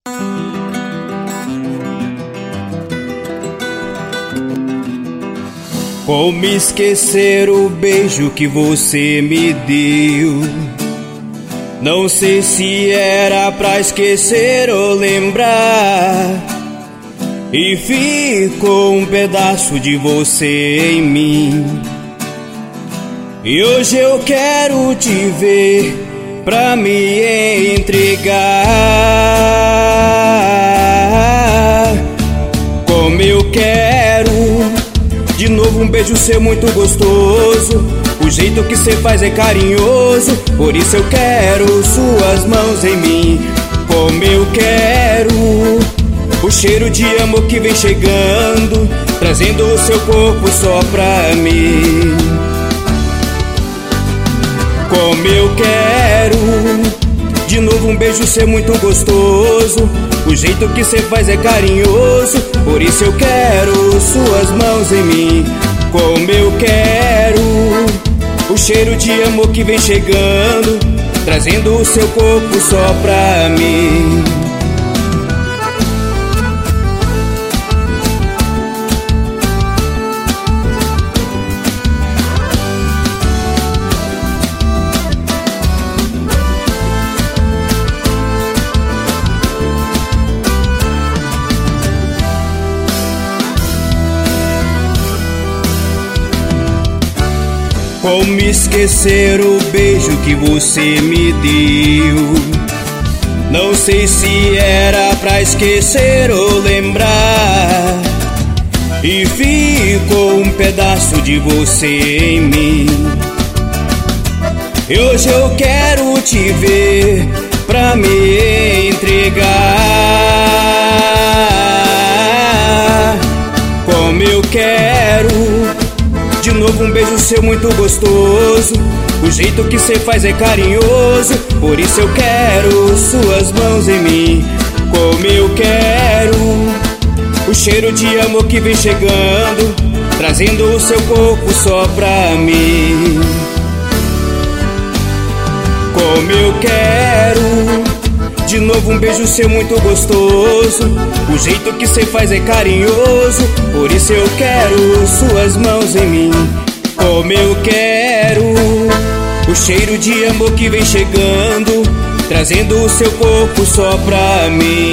Como esquecer o beijo que você me deu? Não sei se era pra esquecer ou lembrar, e ficou um pedaço de você em mim. E hoje eu quero te ver pra me entregar. Como eu quero de novo um beijo seu muito gostoso. O jeito que cê faz é carinhoso, por isso eu quero suas mãos em mim. Como eu quero o cheiro de amor que vem chegando, trazendo o seu corpo só pra mim. Como eu quero de novo um beijo seu muito gostoso. O jeito que cê faz é carinhoso, por isso eu quero suas mãos em mim. Como eu quero o cheiro de amor que vem chegando, trazendo o seu corpo só pra mim. Como esquecer o beijo que você me deu? Não sei se era pra esquecer ou lembrar, e ficou um pedaço de você em mim. E hoje eu quero te ver pra me entregar. Como eu quero de novo um beijo seu muito gostoso. O jeito que cê faz é carinhoso, por isso eu quero suas mãos em mim. Como eu quero o cheiro de amor que vem chegando, trazendo o seu corpo só pra mim. Como eu quero de novo um beijo seu muito gostoso. O jeito que cê faz é carinhoso, por isso eu quero suas mãos em mim. Como eu quero o cheiro de amor que vem chegando, trazendo o seu corpo só pra mim.